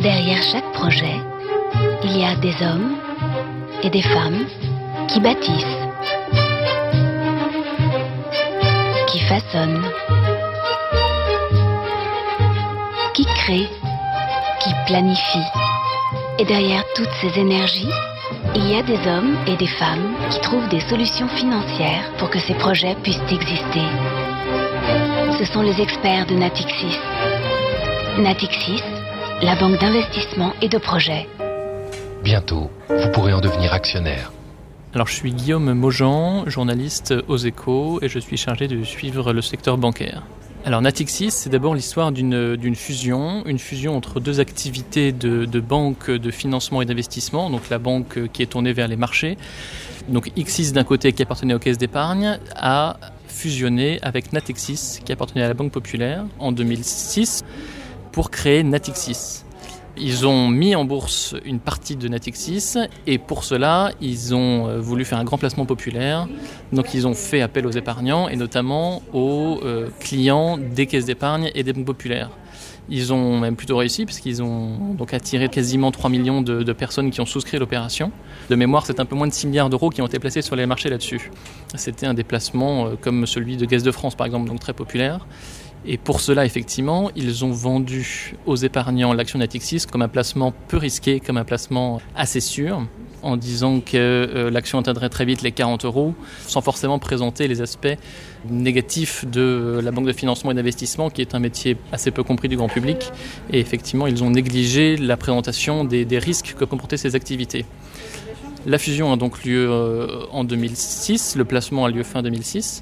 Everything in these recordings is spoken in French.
Derrière chaque projet, il y a des hommes et des femmes qui bâtissent, qui façonnent, qui créent, qui planifient. Et derrière toutes ces énergies, il y a des hommes et des femmes qui trouvent des solutions financières pour que ces projets puissent exister. Ce sont les experts de Natixis. Natixis, la banque d'investissement et de projets. Bientôt, vous pourrez en devenir actionnaire. Alors, je suis Guillaume Maujean, journaliste aux Échos, et je suis chargé de suivre le secteur bancaire. Alors, Natixis, c'est d'abord l'histoire d'une fusion, une fusion entre deux activités de banque de financement et d'investissement, donc la banque qui est tournée vers les marchés. Donc, Xis d'un côté qui appartenait aux caisses d'épargne a fusionné avec Natixis qui appartenait à la Banque Populaire en 2006 pour créer Natixis. Ils ont mis en bourse une partie de Natixis et pour cela, ils ont voulu faire un grand placement populaire. Donc ils ont fait appel aux épargnants et notamment aux clients des caisses d'épargne et des banques populaires. Ils ont même plutôt réussi puisqu'ils ont donc attiré quasiment 3 millions de personnes qui ont souscrit l'opération. De mémoire, c'est un peu moins de 6 milliards d'euros qui ont été placés sur les marchés là-dessus. C'était un des placements comme celui de Caisse de France par exemple, donc très populaire. Et pour cela, effectivement, ils ont vendu aux épargnants l'action Natixis comme un placement peu risqué, comme un placement assez sûr, en disant que l'action atteindrait très vite les 40 €, sans forcément présenter les aspects négatifs de la banque de financement et d'investissement, qui est un métier assez peu compris du grand public. Et effectivement, ils ont négligé la présentation des risques que comportaient ces activités. La fusion a donc lieu en 2006, le placement a lieu fin 2006.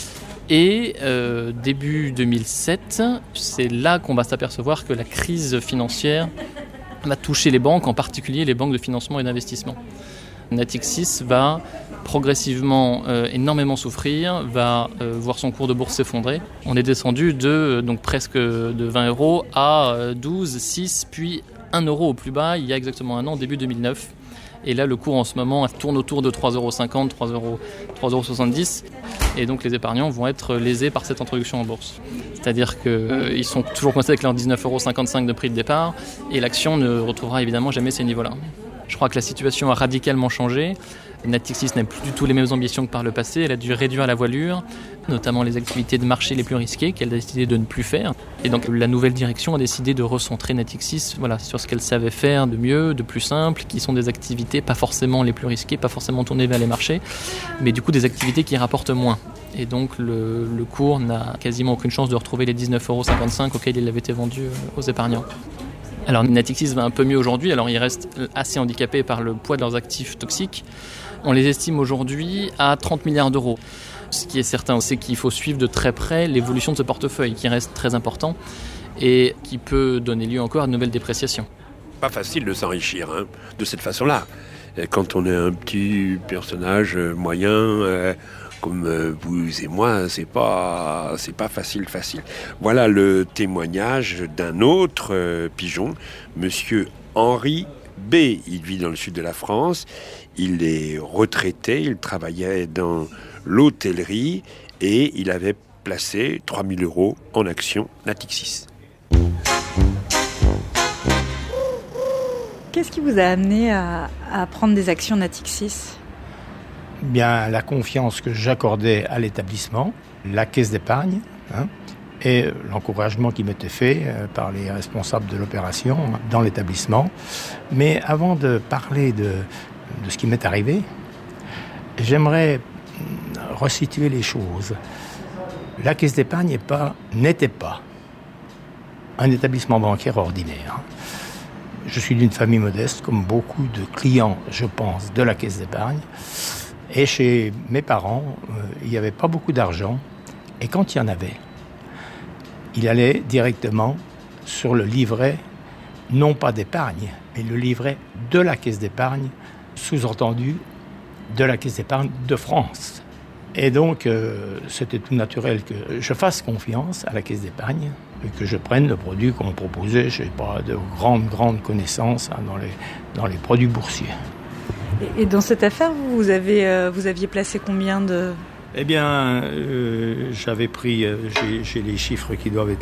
Et début 2007, c'est là qu'on va s'apercevoir que la crise financière va toucher les banques, en particulier les banques de financement et d'investissement. Natixis va progressivement énormément souffrir, va voir son cours de bourse s'effondrer. On est descendu de donc presque de 20 € à 12, 6, puis 1 € au plus bas il y a exactement un an, début 2009. Et là, le cours en ce moment tourne autour de 3,50 €, 3,70 €. Et donc, les épargnants vont être lésés par cette introduction en bourse. C'est-à-dire qu'ils sont toujours coincés avec leurs 19,55 € de prix de départ. Et l'action ne retrouvera évidemment jamais ces niveaux-là. Je crois que la situation a radicalement changé. Natixis n'a plus du tout les mêmes ambitions que par le passé. Elle a dû réduire la voilure, notamment les activités de marché les plus risquées qu'elle a décidé de ne plus faire. Et donc la nouvelle direction a décidé de recentrer Natixis sur ce qu'elle savait faire de mieux, de plus simple, qui sont des activités pas forcément les plus risquées, pas forcément tournées vers les marchés, mais du coup des activités qui rapportent moins. Et donc le cours n'a quasiment aucune chance de retrouver les 19,55 € auxquels il avait été vendu aux épargnants. Alors Natixis va un peu mieux aujourd'hui, alors ils restent assez handicapés par le poids de leurs actifs toxiques. On les estime aujourd'hui à 30 milliards d'euros. Ce qui est certain, c'est qu'il faut suivre de très près l'évolution de ce portefeuille qui reste très important et qui peut donner lieu encore à de nouvelles dépréciations. Pas facile de s'enrichir de cette façon-là. Quand on est un petit personnage moyen, comme vous et moi, c'est pas facile. Voilà le témoignage d'un autre pigeon, monsieur Henri B. Il vit dans le sud de la France. Il est retraité, il travaillait dans l'hôtellerie et il avait placé 3 000 € en actions Natixis. Qu'est-ce qui vous a amené à prendre des actions Natixis ? Bien, la confiance que j'accordais à l'établissement, la caisse d'épargne, et l'encouragement qui m'était fait par les responsables de l'opération dans l'établissement. Mais avant de parler de ce qui m'est arrivé, j'aimerais resituer les choses. La caisse d'épargne n'était pas un établissement bancaire ordinaire. Je suis d'une famille modeste, comme beaucoup de clients, je pense, de la caisse d'épargne. Et chez mes parents, il n'y avait pas beaucoup d'argent. Et quand il y en avait, il allait directement sur le livret, non pas d'épargne, mais le livret de la caisse d'épargne, sous-entendu de la caisse d'épargne de France. Et donc, c'était tout naturel que je fasse confiance à la caisse d'épargne et que je prenne le produit qu'on me proposait. Je n'ai pas de grandes connaissances dans les produits boursiers. Et dans cette affaire, vous aviez placé combien de... Eh bien, j'avais pris, j'ai les chiffres qui doivent être